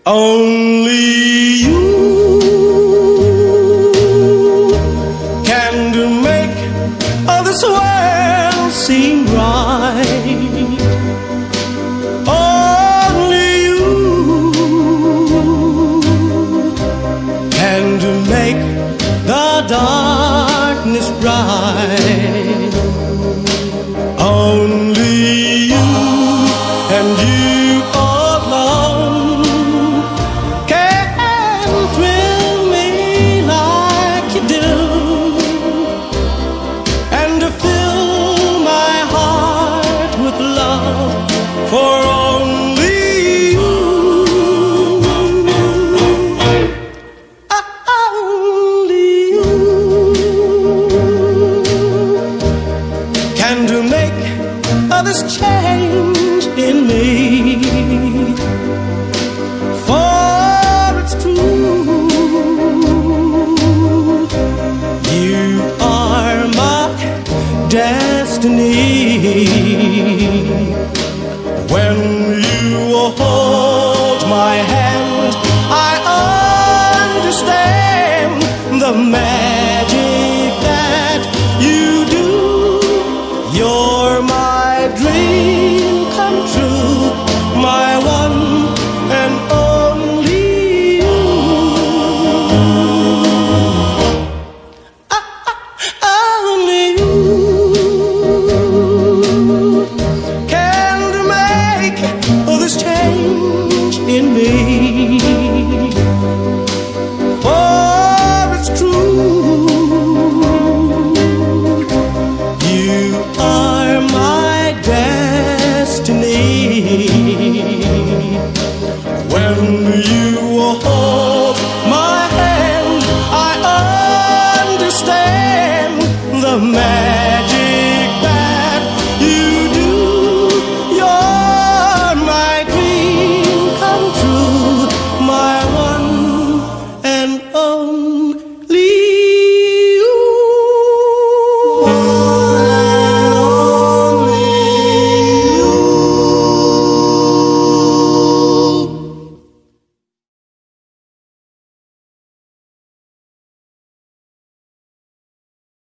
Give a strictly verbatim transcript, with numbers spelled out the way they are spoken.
Only you can do make all this world seem right. Only you can do make the darkness bright. Only you and you alone can thrill me like you do, and to fill my heart with love for only you. Only you can do make others change in me. For it's true, you are my destiny. When you hold my hand, I understand the magic that you do. You're my dream.